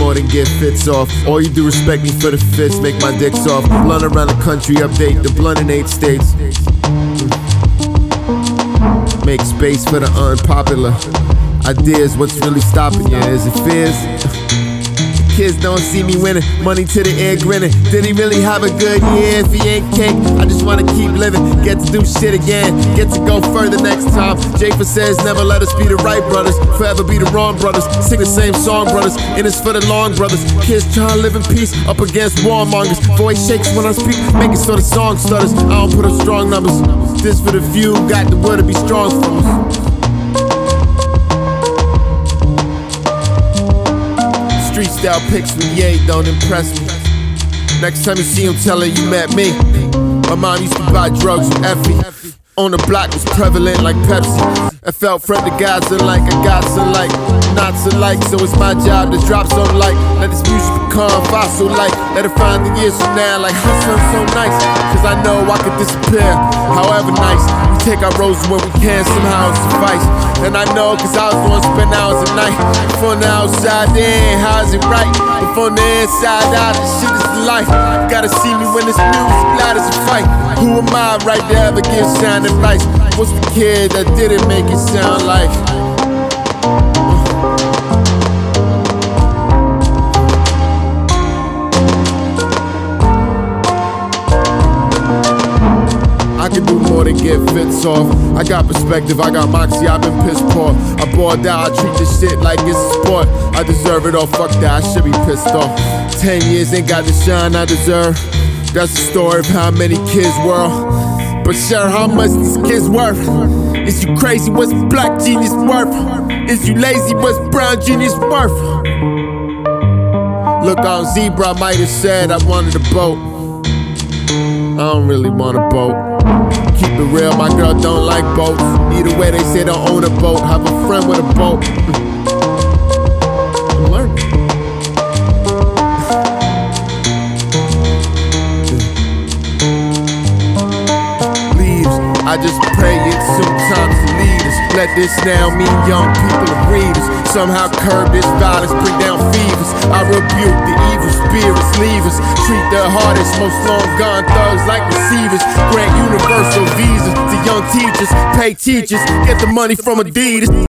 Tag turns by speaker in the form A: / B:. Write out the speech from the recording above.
A: more than get fits off. All you do respect me for the fits, make my dick soft. Blunt around the country, update the blunt in 8 states. Make space for the unpopular ideas. What's really stopping you? Is it fears? Kids don't see me winning, money to the air grinning. Did he really have a good year? If he ain't cake, I just wanna keep living. Get to do shit again, get to go further next time. Jafer says never let us be the right brothers, forever be the wrong brothers. Sing the same song, brothers, and it's for the long brothers. Kids trying to live in peace, up against warmongers. Voice shakes when I speak, making so the song stutters. I don't put up strong numbers, this for the few, got the word to be strong from us. Street style pics with Ye don't impress me. Next time you see him, tell her you met me. My mom used to buy drugs with Effie. On the block was prevalent like Pepsi. I felt friend the gods alike, I got some like, not so like. So it's my job to drop some like. Let this music become fossil like. Let it find the years from now like hustling so nice. Cause I know I could disappear, however nice. We take our roads when we can, somehow it suffice. And I know cause I was the one spend hours at night. From the outside in, how's it right? But from the inside out, this shit is the life. You gotta see me when this music loud as a fight. Who am I right to ever give sound advice? What's the kid that didn't make it sound like? I can do more than get fits off. I got perspective, I got moxie, I've been piss poor. I balled out, I treat this shit like it's a sport. I deserve it all, fuck that, I should be pissed off. 10 years ain't got the shine I deserve. That's the story of how many kids were. But sure, how much these kids worth? Is you crazy, what's black genius worth? Is you lazy, what's brown genius worth? Look on Zebra, I might have said I wanted a boat. I don't really want a boat. Keep it real, my girl don't like boats. Either way, they say don't own a boat. Have a friend with a boat. I'm learning. Leaves, I just pray it's sometimes the leaders. Let this now mean young people and readers. Somehow curb this violence, bring down fevers. I rebuke the evil spirits, leavers. Treat the hardest, most long gone thugs like receivers. Grant universal visas to young teachers. Pay teachers, get the money from Adidas.